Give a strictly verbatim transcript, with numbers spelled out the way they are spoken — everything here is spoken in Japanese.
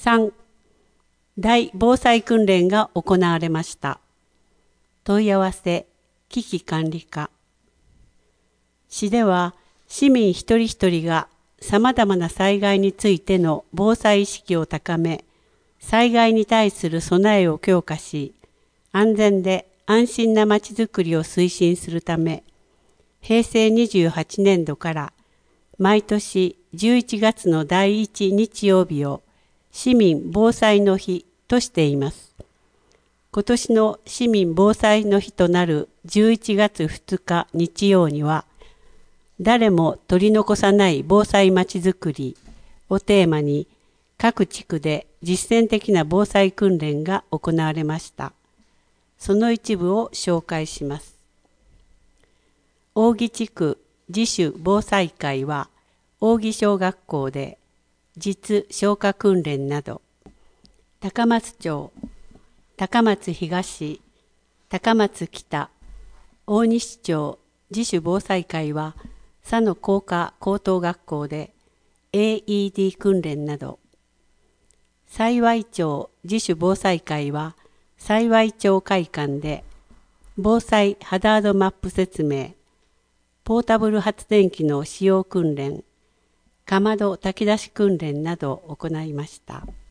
さん、大防災訓練が行われました。問い合わせ、危機管理課。市では市民一人一人がさまざまな災害についての防災意識を高め、災害に対する備えを強化し、安全で安心なまちづくりを推進するため、へいせいにじゅうはちねんどから毎年じゅういちがつのだいいち日曜日を市民防災の日としています。今年の市民防災の日となるじゅういちがつふつか日曜には、誰も取り残さない防災まちづくりをテーマに、各地区で実践的な防災訓練が行われました。その一部を紹介します。扇地区自主防災会は、扇小学校で実消火訓練など、高松町、高松東、高松北、大西町自主防災会は、佐野工科高等学校で エーイーディー 訓練など、幸町自主防災会は幸町会館で防災ハザードマップ説明、ポータブル発電機の使用訓練、かまど炊き出し訓練などを行いました。